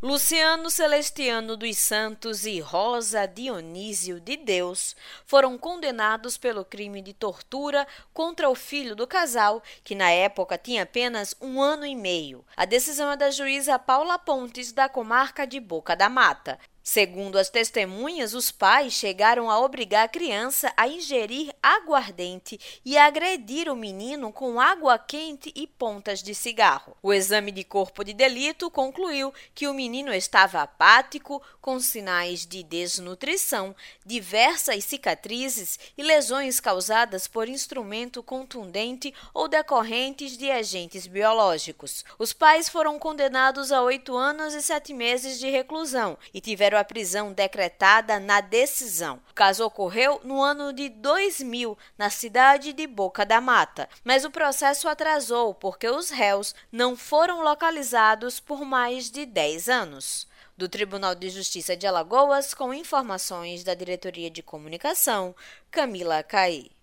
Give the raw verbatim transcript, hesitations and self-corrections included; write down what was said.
Luciano Celestiano dos Santos e Rosa Dionísio de Deus foram condenados pelo crime de tortura contra o filho do casal, que na época tinha apenas um ano e meio. A decisão é da juíza Paula Pontes, da comarca de Boca da Mata. Segundo as testemunhas, os pais chegaram a obrigar a criança a ingerir aguardente e a agredir o menino com água quente e pontas de cigarro. O exame de corpo de delito concluiu que o menino estava apático, com sinais de desnutrição, diversas cicatrizes e lesões causadas por instrumento contundente ou decorrentes de agentes biológicos. Os pais foram condenados a oito anos e sete meses de reclusão e tiveram a prisão decretada na decisão. O caso ocorreu no ano de dois mil, na cidade de Boca da Mata, mas o processo atrasou porque os réus não foram localizados por mais de dez anos. Do Tribunal de Justiça de Alagoas, com informações da Diretoria de Comunicação, Camila Caí.